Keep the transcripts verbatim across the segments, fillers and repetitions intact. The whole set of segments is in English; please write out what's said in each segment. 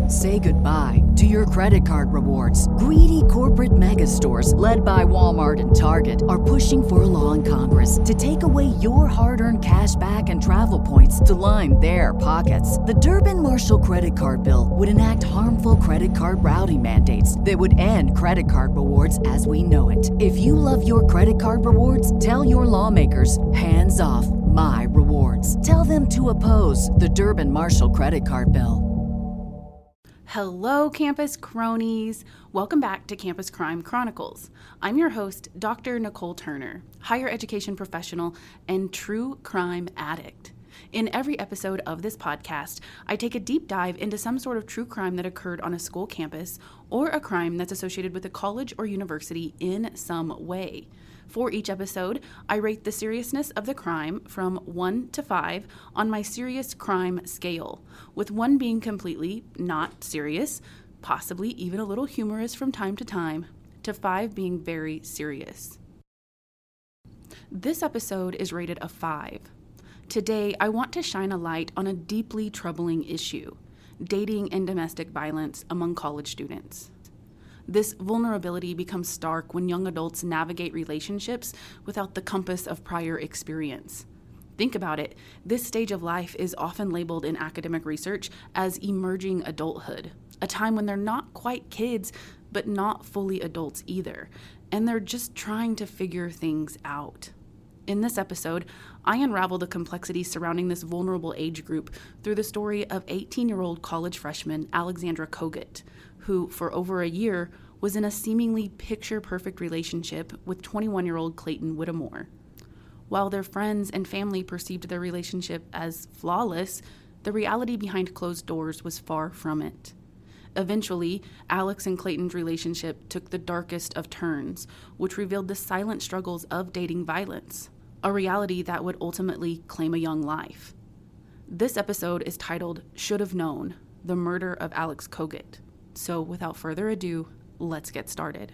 Say goodbye to your credit card rewards. Greedy corporate mega stores, led by Walmart and Target, are pushing for a law in Congress to take away your hard-earned cash back and travel points to line their pockets. The Durbin-Marshall credit card bill would enact harmful credit card routing mandates that would end credit card rewards as we know it. If you love your credit card rewards, tell your lawmakers, hands off my rewards. Tell them to oppose the Durbin-Marshall credit card bill. Hello, campus cronies. Welcome back to Campus Crime Chronicles. I'm your host, Doctor Nicole Turner, higher education professional and true crime addict. In every episode of this podcast, I take a deep dive into some sort of true crime that occurred on a school campus or a crime that's associated with a college or university in some way. For each episode, I rate the seriousness of the crime from one to five on my serious crime scale, with one being completely not serious, possibly even a little humorous from time to time, to five being very serious. This episode is rated a five. Today, I want to shine a light on a deeply troubling issue: dating and domestic violence among college students. This vulnerability becomes stark when young adults navigate relationships without the compass of prior experience. Think about it. This stage of life is often labeled in academic research as emerging adulthood, a time when they're not quite kids, but not fully adults either, and they're just trying to figure things out. In this episode, I unravel the complexities surrounding this vulnerable age group through the story of eighteen-year-old college freshman Alexandra Kogut, who, for over a year, was in a seemingly picture-perfect relationship with twenty-one-year-old Clayton Whittemore. While their friends and family perceived their relationship as flawless, the reality behind closed doors was far from it. Eventually, Alex and Clayton's relationship took the darkest of turns, which revealed the silent struggles of dating violence, a reality that would ultimately claim a young life. This episode is titled Should Have Known: The Murder of Alex Kogut. So without further ado, let's get started.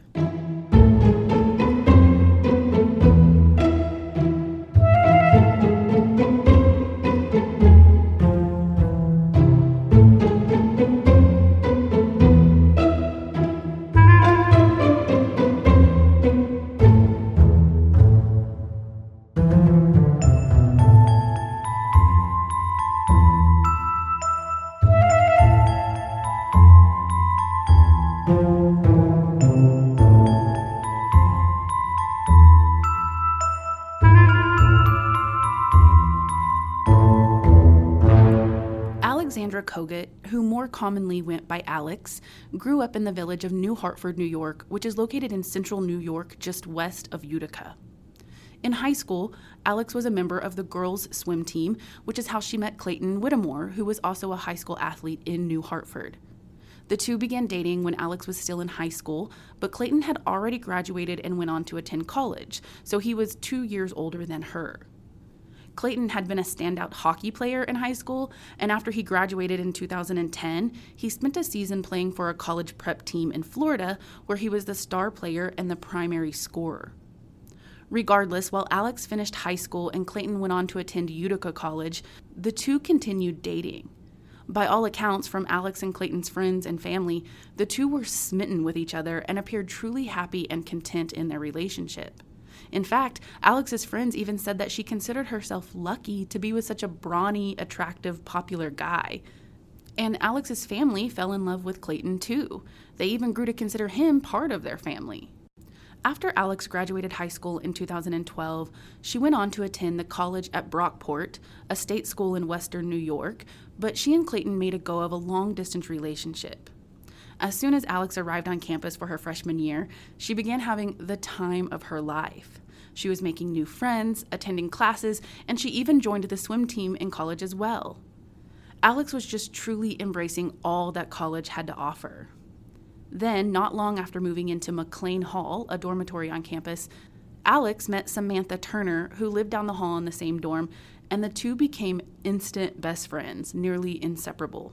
Alexandra Kogut, who more commonly went by Alex, grew up in the village of New Hartford, New York, which is located in central New York, just west of Utica. In high school, Alex was a member of the girls' swim team, which is how she met Clayton Whittemore, who was also a high school athlete in New Hartford. The two began dating when Alex was still in high school, but Clayton had already graduated and went on to attend college, so he was two years older than her. Clayton had been a standout hockey player in high school, and after he graduated in two thousand ten, he spent a season playing for a college prep team in Florida, where he was the star player and the primary scorer. Regardless, while Alex finished high school and Clayton went on to attend Utica College, the two continued dating. By all accounts, from Alex and Clayton's friends and family, the two were smitten with each other and appeared truly happy and content in their relationship. In fact, Alex's friends even said that she considered herself lucky to be with such a brawny, attractive, popular guy. And Alex's family fell in love with Clayton too. They even grew to consider him part of their family. After Alex graduated high school in two thousand twelve, she went on to attend the college at Brockport, a state school in western New York, but she and Clayton made a go of a long-distance relationship. As soon as Alex arrived on campus for her freshman year, she began having the time of her life. She was making new friends, attending classes, and she even joined the swim team in college as well. Alex was just truly embracing all that college had to offer. Then, not long after moving into McLean Hall, a dormitory on campus, Alex met Samantha Turner, who lived down the hall in the same dorm, and the two became instant best friends, nearly inseparable.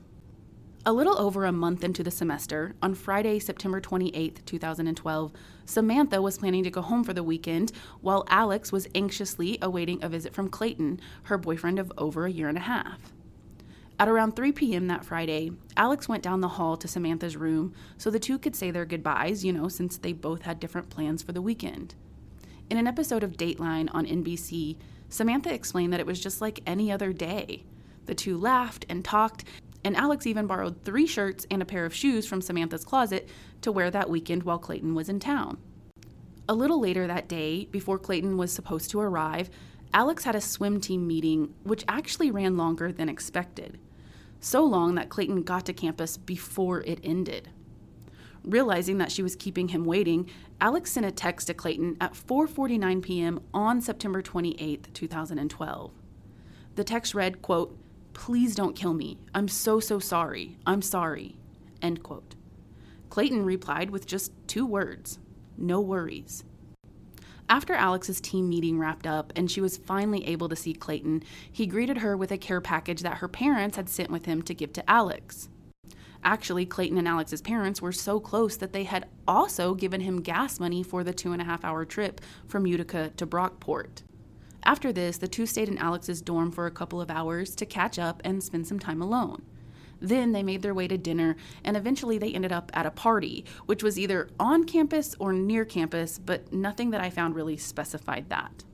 A little over a month into the semester, on Friday, September twenty-eighth, two thousand twelve, Samantha was planning to go home for the weekend, while Alex was anxiously awaiting a visit from Clayton, her boyfriend of over a year and a half. At around three p.m. that Friday, Alex went down the hall to Samantha's room so the two could say their goodbyes, you know, since they both had different plans for the weekend. In an episode of Dateline on N B C, Samantha explained that it was just like any other day. The two laughed and talked, and Alex even borrowed three shirts and a pair of shoes from Samantha's closet to wear that weekend while Clayton was in town. A little later that day, before Clayton was supposed to arrive, Alex had a swim team meeting, which actually ran longer than expected. So long that Clayton got to campus before it ended. Realizing that she was keeping him waiting, Alex sent a text to Clayton at four forty-nine p.m. on September twenty-eighth, two thousand twelve. The text read, quote, "Please don't kill me. I'm so, so sorry. I'm sorry." End quote. Clayton replied with just two words, "No worries." After Alex's team meeting wrapped up and she was finally able to see Clayton, he greeted her with a care package that her parents had sent with him to give to Alex. Actually, Clayton and Alex's parents were so close that they had also given him gas money for the two and a half hour trip from Utica to Brockport. After this, the two stayed in Alex's dorm for a couple of hours to catch up and spend some time alone. Then they made their way to dinner, and eventually they ended up at a party, which was either on campus or near campus, but nothing that I found really specified that.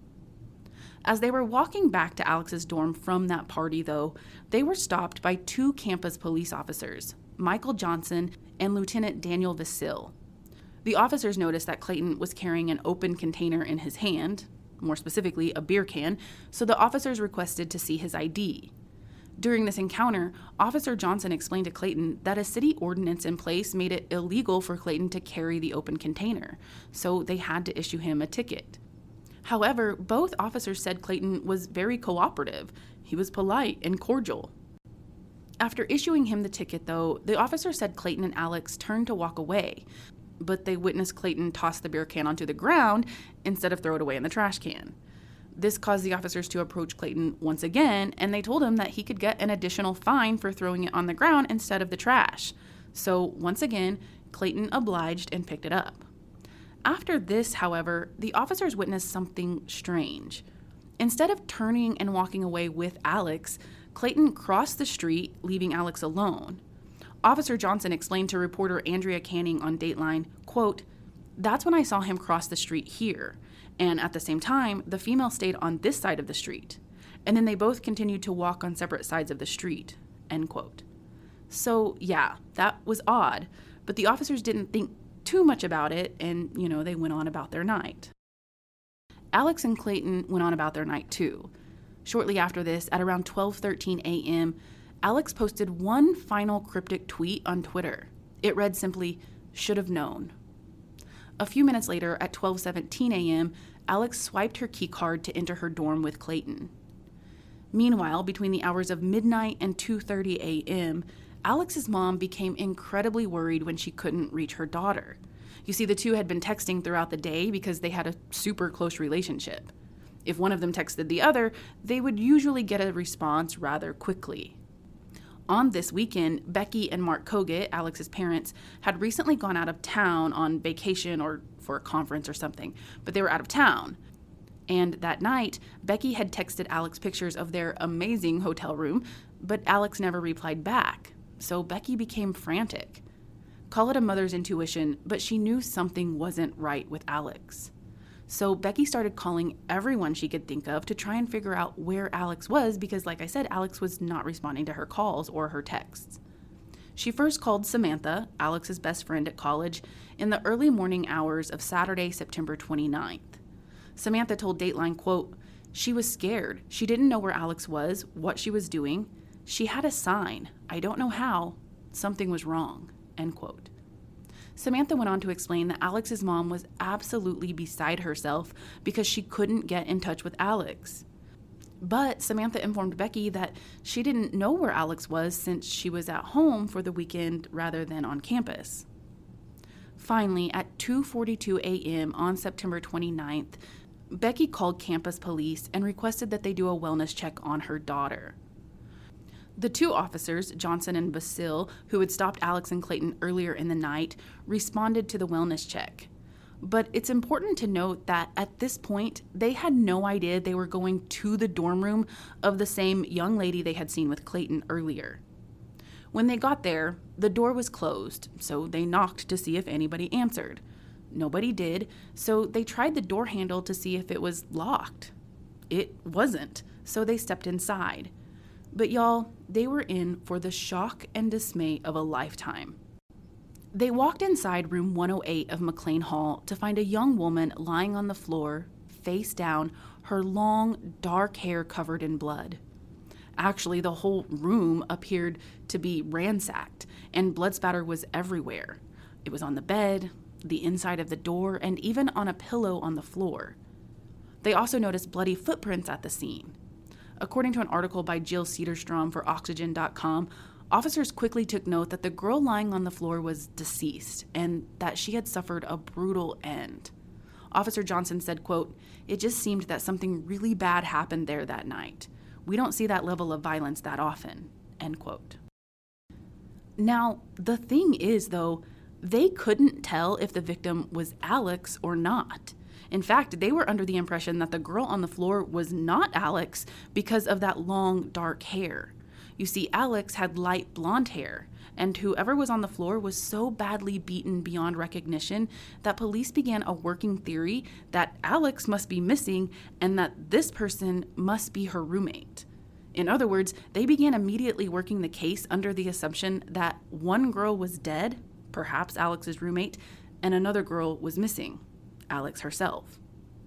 As they were walking back to Alex's dorm from that party, though, they were stopped by two campus police officers, Michael Johnson and Lieutenant Daniel Vassil. The officers noticed that Clayton was carrying an open container in his hand, more specifically a beer can, so the officers requested to see his I D. During this encounter, Officer Johnson explained to Clayton that a city ordinance in place made it illegal for Clayton to carry the open container, so they had to issue him a ticket. However, both officers said Clayton was very cooperative. He was polite and cordial. After issuing him the ticket, though, the officer said Clayton and Alex turned to walk away, but they witnessed Clayton toss the beer can onto the ground instead of throw it away in the trash can. This caused the officers to approach Clayton once again, and they told him that he could get an additional fine for throwing it on the ground instead of the trash. So once again, Clayton obliged and picked it up. After this, however, the officers witnessed something strange. Instead of turning and walking away with Alex, Clayton crossed the street, leaving Alex alone. Officer Johnson explained to reporter Andrea Canning on Dateline, quote, "That's when I saw him cross the street here. And at the same time, the female stayed on this side of the street. And then they both continued to walk on separate sides of the street." End quote. So, yeah, that was odd, but the officers didn't think too much about it, and, you know, they went on about their night. Alex and Clayton went on about their night, too. Shortly after this, at around twelve thirteen a.m., Alex posted one final cryptic tweet on Twitter. It read simply, "Should have known." A few minutes later, at twelve seventeen a.m., Alex swiped her key card to enter her dorm with Clayton. Meanwhile, between the hours of midnight and two thirty a.m., Alex's mom became incredibly worried when she couldn't reach her daughter. You see, the two had been texting throughout the day because they had a super close relationship. If one of them texted the other, they would usually get a response rather quickly. On this weekend, Becky and Mark Kogut, Alex's parents, had recently gone out of town on vacation or for a conference or something, but they were out of town. And that night, Becky had texted Alex pictures of their amazing hotel room, but Alex never replied back. So Becky became frantic. Call it a mother's intuition, but she knew something wasn't right with Alex. So Becky started calling everyone she could think of to try and figure out where Alex was because, like I said, Alex was not responding to her calls or her texts. She first called Samantha, Alex's best friend at college, in the early morning hours of Saturday, September twenty-ninth. Samantha told Dateline, quote, "She was scared. She didn't know where Alex was, what she was doing. She had a sign. I don't know how. Something was wrong." End quote. Samantha went on to explain that Alex's mom was absolutely beside herself because she couldn't get in touch with Alex. But Samantha informed Becky that she didn't know where Alex was since she was at home for the weekend rather than on campus. Finally, at two forty-two a.m. on September twenty-ninth, Becky called campus police and requested that they do a wellness check on her daughter. The two officers, Johnson and Vassil, who had stopped Alex and Clayton earlier in the night, responded to the wellness check. But it's important to note that at this point, they had no idea they were going to the dorm room of the same young lady they had seen with Clayton earlier. When they got there, the door was closed, so they knocked to see if anybody answered. Nobody did, so they tried the door handle to see if it was locked. It wasn't, so they stepped inside. But y'all, they were in for the shock and dismay of a lifetime. They walked inside room one oh eight of McLean Hall to find a young woman lying on the floor, face down, her long, dark hair covered in blood. Actually, the whole room appeared to be ransacked, and blood spatter was everywhere. It was on the bed, the inside of the door, and even on a pillow on the floor. They also noticed bloody footprints at the scene. According to an article by Jill Cedarstrom for Oxygen dot com, officers quickly took note that the girl lying on the floor was deceased and that she had suffered a brutal end. Officer Johnson said, quote, "It just seemed that something really bad happened there that night. We don't see that level of violence that often," end quote. Now, the thing is, though, they couldn't tell if the victim was Alex or not. In fact, they were under the impression that the girl on the floor was not Alex because of that long, dark hair. You see, Alex had light blonde hair, and whoever was on the floor was so badly beaten beyond recognition that police began a working theory that Alex must be missing and that this person must be her roommate. In other words, they began immediately working the case under the assumption that one girl was dead, perhaps Alex's roommate, and another girl was missing, Alex herself.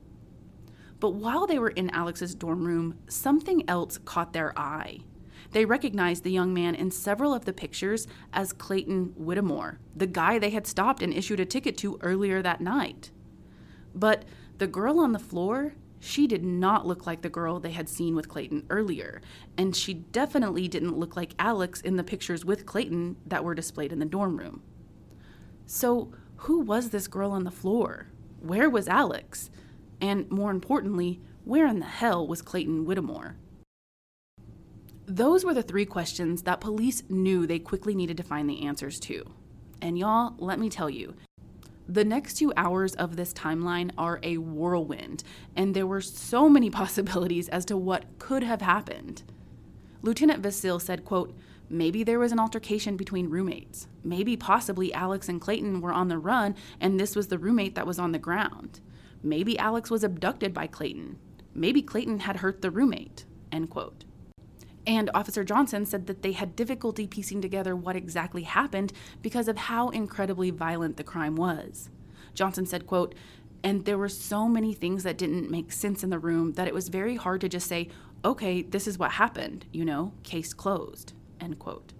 But while they were in Alex's dorm room, something else caught their eye. They recognized the young man in several of the pictures as Clayton Whittemore, the guy they had stopped and issued a ticket to earlier that night. But the girl on the floor, she did not look like the girl they had seen with Clayton earlier, and she definitely didn't look like Alex in the pictures with Clayton that were displayed in the dorm room. So, who was this girl on the floor? Where was Alex? And more importantly, where in the hell was Clayton Whittemore? Those were the three questions that police knew they quickly needed to find the answers to. And y'all, let me tell you, the next two hours of this timeline are a whirlwind, and there were so many possibilities as to what could have happened. Lieutenant Vassil said, quote, "Maybe there was an altercation between roommates. Maybe possibly Alex and Clayton were on the run, and this was the roommate that was on the ground. Maybe Alex was abducted by Clayton. Maybe Clayton had hurt the roommate," end quote. And Officer Johnson said that they had difficulty piecing together what exactly happened because of how incredibly violent the crime was. Johnson said, quote, "And there were so many things that didn't make sense in the room that it was very hard to just say, okay, this is what happened, you know, case closed," end quote.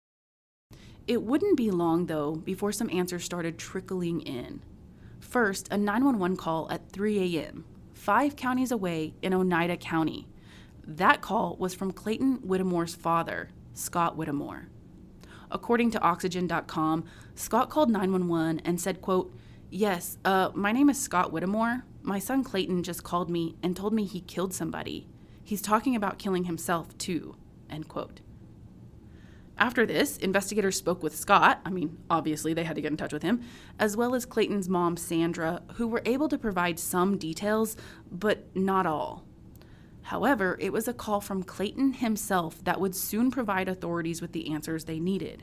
It wouldn't be long, though, before some answers started trickling in. First, a nine one one call at three a.m., five counties away in Oneida County. That call was from Clayton Whittemore's father, Scott Whittemore. According to Oxygen dot com, Scott called nine one one and said, quote, "Yes, uh, my name is Scott Whittemore. My son Clayton just called me and told me he killed somebody. He's talking about killing himself, too," end quote. After this, investigators spoke with Scott, I mean, obviously they had to get in touch with him, as well as Clayton's mom, Sandra, who were able to provide some details, but not all. However, it was a call from Clayton himself that would soon provide authorities with the answers they needed.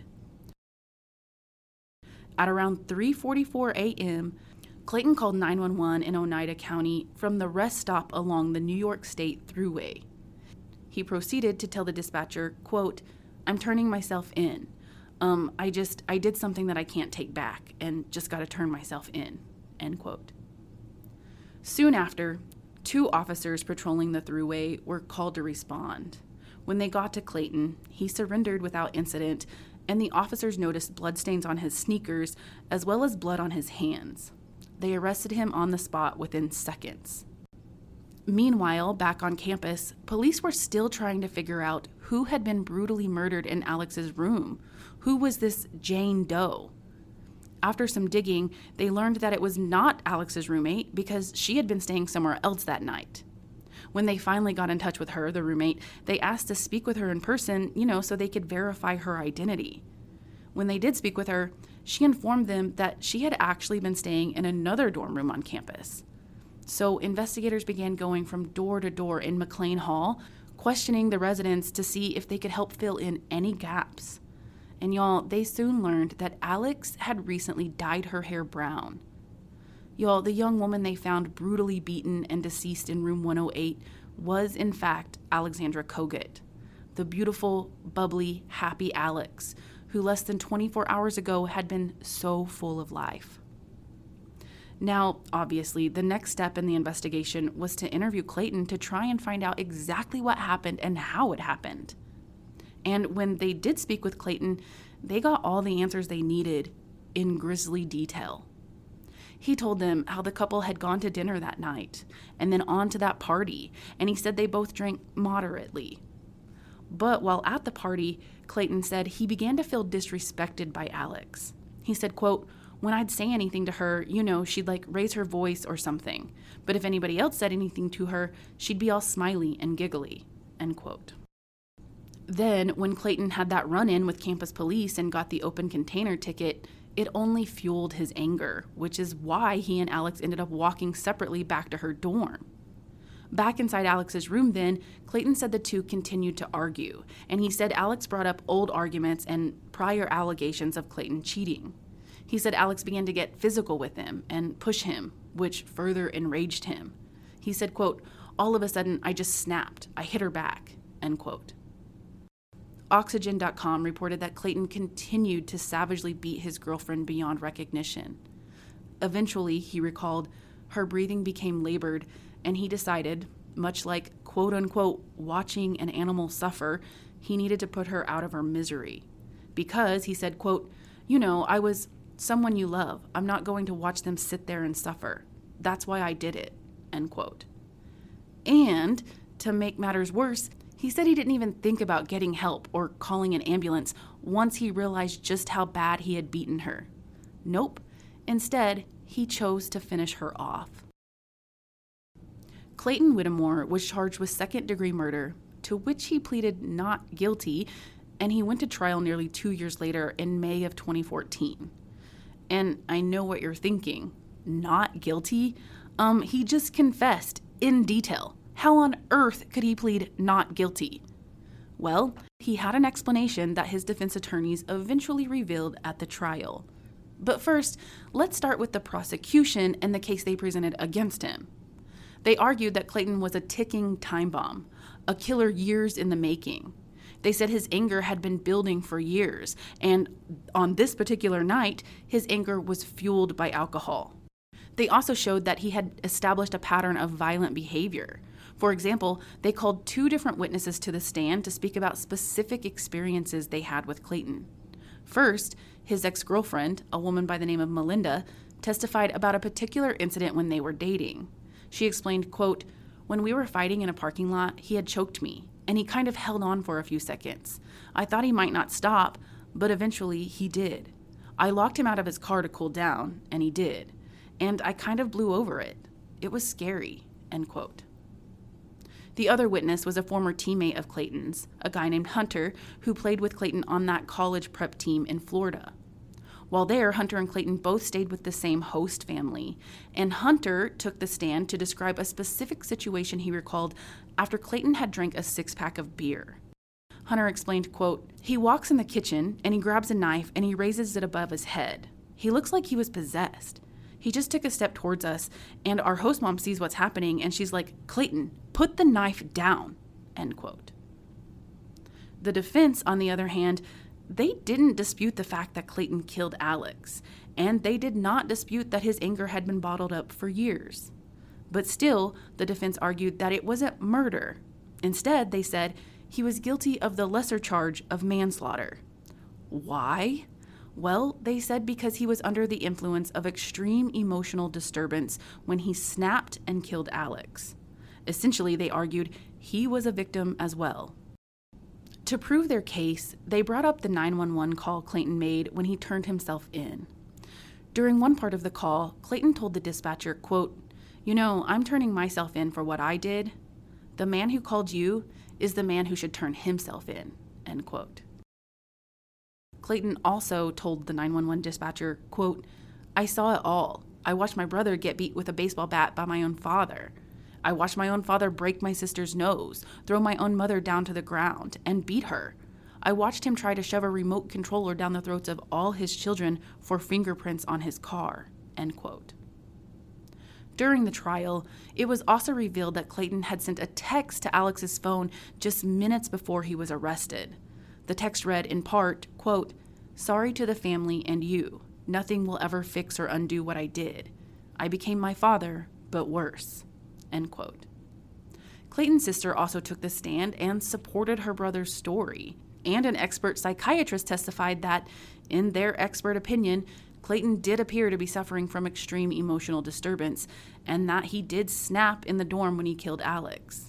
At around three forty-four a.m., Clayton called nine one one in Oneida County from the rest stop along the New York State Thruway. He proceeded to tell the dispatcher, quote, "I'm turning myself in. Um, I just, I did something that I can't take back and just got to turn myself in," end quote. Soon after, two officers patrolling the Thruway were called to respond. When they got to Clayton, he surrendered without incident, and the officers noticed bloodstains on his sneakers as well as blood on his hands. They arrested him on the spot within seconds. Meanwhile, back on campus, police were still trying to figure out who had been brutally murdered in Alex's room. Who was this Jane Doe? After some digging, they learned that it was not Alex's roommate because she had been staying somewhere else that night. When they finally got in touch with her, the roommate, they asked to speak with her in person, you know, so they could verify her identity. When they did speak with her, she informed them that she had actually been staying in another dorm room on campus. So investigators began going from door to door in McLean Hall, questioning the residents to see if they could help fill in any gaps. And y'all, they soon learned that Alex had recently dyed her hair brown. Y'all, the young woman they found brutally beaten and deceased in room one oh eight was, in fact, Alexandra Kogut, the beautiful, bubbly, happy Alex, who less than twenty-four hours ago had been so full of life. Now, obviously, the next step in the investigation was to interview Clayton to try and find out exactly what happened and how it happened. And when they did speak with Clayton, they got all the answers they needed in grisly detail. He told them how the couple had gone to dinner that night and then on to that party, and he said they both drank moderately. But while at the party, Clayton said he began to feel disrespected by Alex. He said, quote, "When I'd say anything to her, you know, she'd like raise her voice or something. But if anybody else said anything to her, she'd be all smiley and giggly," end quote. Then, when Clayton had that run-in with campus police and got the open container ticket, it only fueled his anger, which is why he and Alex ended up walking separately back to her dorm. Back inside Alex's room then, Clayton said the two continued to argue, and he said Alex brought up old arguments and prior allegations of Clayton cheating. He said Alex began to get physical with him and push him, which further enraged him. He said, quote, "All of a sudden, I just snapped. I hit her back," end quote. Oxygen dot com reported that Clayton continued to savagely beat his girlfriend beyond recognition. Eventually, he recalled, her breathing became labored, and he decided, much like quote-unquote watching an animal suffer, he needed to put her out of her misery. Because, he said, quote, "You know, I was someone you love. I'm not going to watch them sit there and suffer. That's why I did it," end quote. And, to make matters worse, he said he didn't even think about getting help or calling an ambulance once he realized just how bad he had beaten her. Nope. Instead, he chose to finish her off. Clayton Whittemore was charged with second-degree murder, to which he pleaded not guilty, and he went to trial nearly two years later in May of twenty fourteen. And I know what you're thinking. Not guilty? Um, he just confessed in detail. How on earth could he plead not guilty? Well, he had an explanation that his defense attorneys eventually revealed at the trial. But first, let's start with the prosecution and the case they presented against him. They argued that Clayton was a ticking time bomb, a killer years in the making. They said his anger had been building for years, and on this particular night, his anger was fueled by alcohol. They also showed that he had established a pattern of violent behavior. For example, they called two different witnesses to the stand to speak about specific experiences they had with Clayton. First, his ex-girlfriend, a woman by the name of Melinda, testified about a particular incident when they were dating. She explained, quote, "When we were fighting in a parking lot, he had choked me, and he kind of held on for a few seconds. I thought he might not stop, but eventually he did. I locked him out of his car to cool down, and he did. And I kind of blew over it. It was scary," end quote. The other witness was a former teammate of Clayton's, a guy named Hunter, who played with Clayton on that college prep team in Florida. While there, Hunter and Clayton both stayed with the same host family, and Hunter took the stand to describe a specific situation he recalled after Clayton had drank a six-pack of beer. Hunter explained, quote, "He walks in the kitchen, and he grabs a knife, and he raises it above his head. He looks like he was possessed. He just took a step towards us, and our host mom sees what's happening, and she's like, 'Clayton, put the knife down,' end quote." The defense, on the other hand, they didn't dispute the fact that Clayton killed Alex, and they did not dispute that his anger had been bottled up for years. But still, the defense argued that it wasn't murder. Instead, they said he was guilty of the lesser charge of manslaughter. Why? Well, they said because he was under the influence of extreme emotional disturbance when he snapped and killed Alex. Essentially, they argued he was a victim as well. To prove their case, they brought up the nine one one call Clayton made when he turned himself in. During one part of the call, Clayton told the dispatcher, quote, "You know, I'm turning myself in for what I did. The man who called you is the man who should turn himself in," end quote. Clayton also told the nine one one dispatcher, quote, "I saw it all. I watched my brother get beat with a baseball bat by my own father. I watched my own father break my sister's nose, throw my own mother down to the ground, and beat her. I watched him try to shove a remote controller down the throats of all his children for fingerprints on his car," end quote. During the trial, it was also revealed that Clayton had sent a text to Alex's phone just minutes before he was arrested. The text read in part, quote, "Sorry to the family and you. Nothing will ever fix or undo what I did. I became my father, but worse," end quote. Clayton's sister also took the stand and supported her brother's story. And an expert psychiatrist testified that, in their expert opinion, Clayton did appear to be suffering from extreme emotional disturbance, and that he did snap in the dorm when he killed Alex.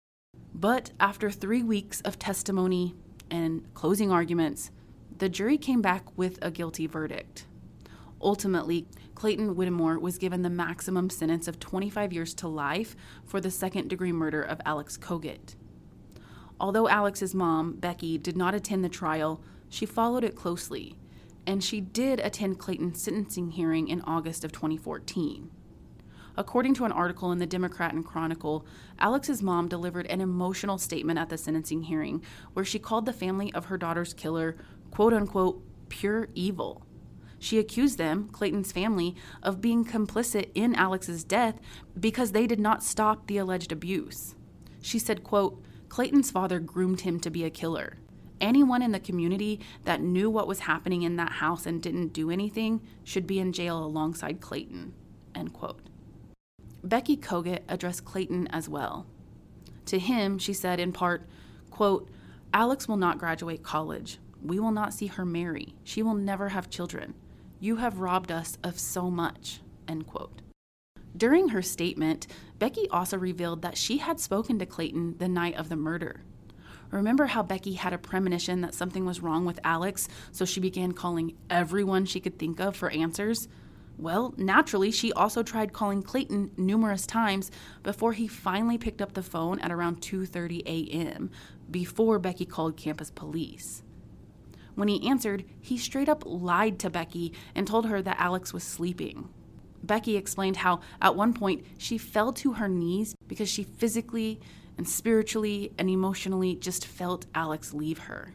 But after three weeks of testimony and closing arguments, the jury came back with a guilty verdict. Ultimately, Clayton Whittemore was given the maximum sentence of twenty-five years to life for the second-degree murder of Alex Kogut. Although Alex's mom, Becky, did not attend the trial, she followed it closely, and she did attend Clayton's sentencing hearing in August of twenty fourteen. According to an article in the Democrat and Chronicle, Alex's mom delivered an emotional statement at the sentencing hearing where she called the family of her daughter's killer, quote-unquote, pure evil. She accused them, Clayton's family, of being complicit in Alex's death because they did not stop the alleged abuse. She said, quote, "Clayton's father groomed him to be a killer. Anyone in the community that knew what was happening in that house and didn't do anything should be in jail alongside Clayton," end quote. Becky Kogut addressed Clayton as well. To him, she said in part, quote, "Alex will not graduate college. We will not see her marry. She will never have children. You have robbed us of so much," end quote. During her statement, Becky also revealed that she had spoken to Clayton the night of the murder. Remember how Becky had a premonition that something was wrong with Alex, so she began calling everyone she could think of for answers? Well, naturally, she also tried calling Clayton numerous times before he finally picked up the phone at around two thirty a.m., before Becky called campus police. When he answered, he straight up lied to Becky and told her that Alex was sleeping. Becky explained how, at one point, she fell to her knees because she physically and spiritually and emotionally just felt Alex leave her.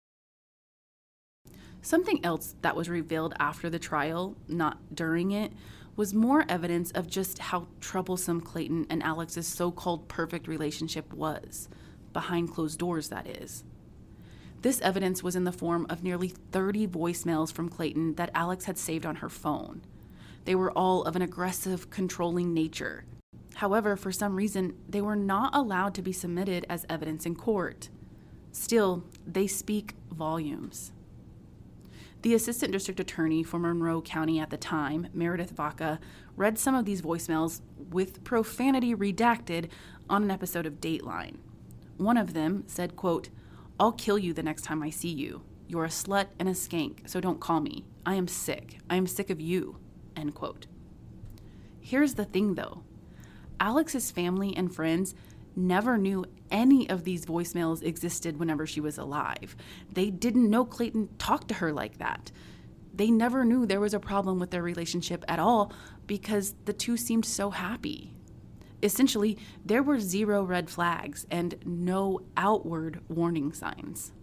Something else that was revealed after the trial, not during it, was more evidence of just how troublesome Clayton and Alex's so-called perfect relationship was, behind closed doors, that is. This evidence was in the form of nearly thirty voicemails from Clayton that Alex had saved on her phone. They were all of an aggressive, controlling nature. However, for some reason, they were not allowed to be submitted as evidence in court. Still, they speak volumes. The assistant district attorney for Monroe County at the time, Meredith Vaca, read some of these voicemails with profanity redacted on an episode of Dateline. One of them said, quote, "I'll kill you the next time I see you. You're a slut and a skank, so don't call me. I am sick. I am sick of you," end quote. Here's the thing, though. Alex's family and friends never knew any of these voicemails existed whenever she was alive. They didn't know Clayton talked to her like that. They never knew there was a problem with their relationship at all because the two seemed so happy. Essentially, there were zero red flags and no outward warning signs.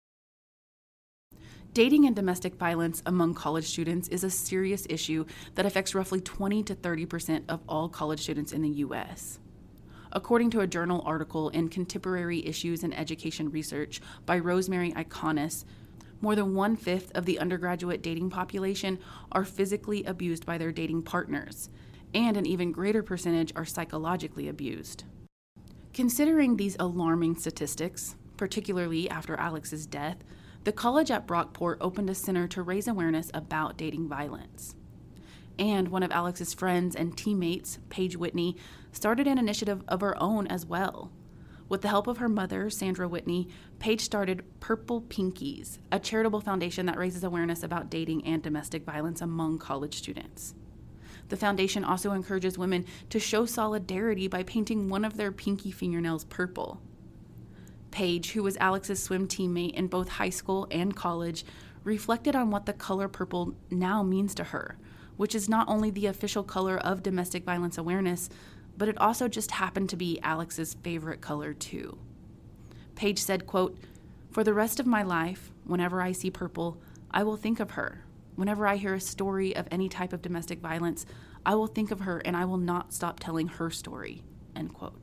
Dating and domestic violence among college students is a serious issue that affects roughly twenty to thirty percent of all college students in the U S. According to a journal article in Contemporary Issues in Education Research by Rosemary Iconis, more than one-fifth of the undergraduate dating population are physically abused by their dating partners, and an even greater percentage are psychologically abused. Considering these alarming statistics, particularly after Alex's death, the college at Brockport opened a center to raise awareness about dating violence. And one of Alex's friends and teammates, Paige Whitney, started an initiative of her own as well. With the help of her mother, Sandra Whitney, Paige started Purple Pinkies, a charitable foundation that raises awareness about dating and domestic violence among college students. The foundation also encourages women to show solidarity by painting one of their pinky fingernails purple. Paige, who was Alex's swim teammate in both high school and college, reflected on what the color purple now means to her, which is not only the official color of domestic violence awareness, but it also just happened to be Alex's favorite color too. Paige said, quote, "For the rest of my life, whenever I see purple, I will think of her. Whenever I hear a story of any type of domestic violence, I will think of her and I will not stop telling her story," end quote.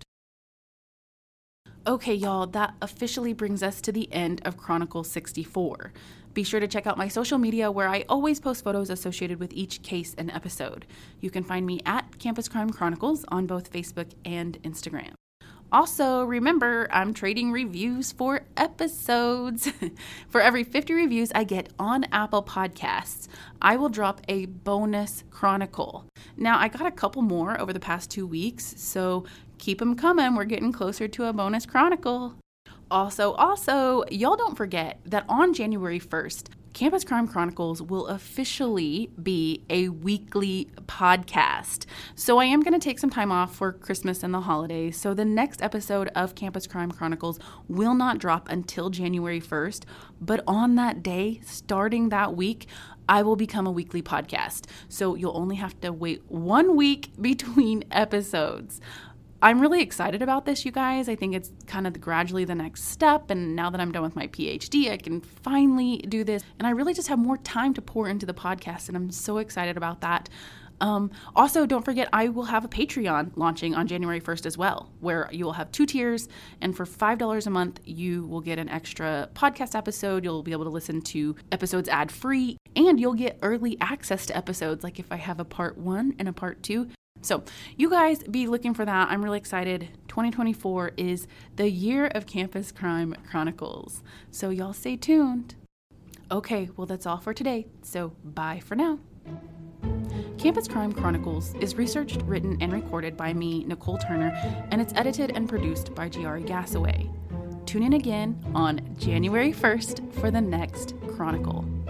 Okay, y'all, that officially brings us to the end of Chronicle sixty-four. Be sure to check out my social media where I always post photos associated with each case and episode. You can find me at Campus Crime Chronicles on both Facebook and Instagram. Also, remember, I'm trading reviews for episodes. For every fifty reviews I get on Apple Podcasts, I will drop a bonus chronicle. Now, I got a couple more over the past two weeks, so keep them coming. We're getting closer to a bonus chronicle. Also, also, y'all don't forget that on January first, Campus Crime Chronicles will officially be a weekly podcast. So I am going to take some time off for Christmas and the holidays. So the next episode of Campus Crime Chronicles will not drop until January first. But on that day, starting that week, I will become a weekly podcast. So you'll only have to wait one week between episodes. I'm really excited about this, you guys. I think it's kind of gradually the next step. And now that I'm done with my P H D, I can finally do this. And I really just have more time to pour into the podcast. And I'm so excited about that. Um, also, don't forget, I will have a Patreon launching on January first as well, where you will have two tiers. And for five dollars a month, you will get an extra podcast episode. You'll be able to listen to episodes ad-free. And you'll get early access to episodes, like if I have a part one and a part two. So you guys be looking for that. I'm really excited. twenty twenty-four is the year of Campus Crime Chronicles. So y'all stay tuned. Okay, well, that's all for today. So bye for now. Campus Crime Chronicles is researched, written, and recorded by me, Nicole Turner, and it's edited and produced by Giari Gassaway. Tune in again on January first for the next Chronicle.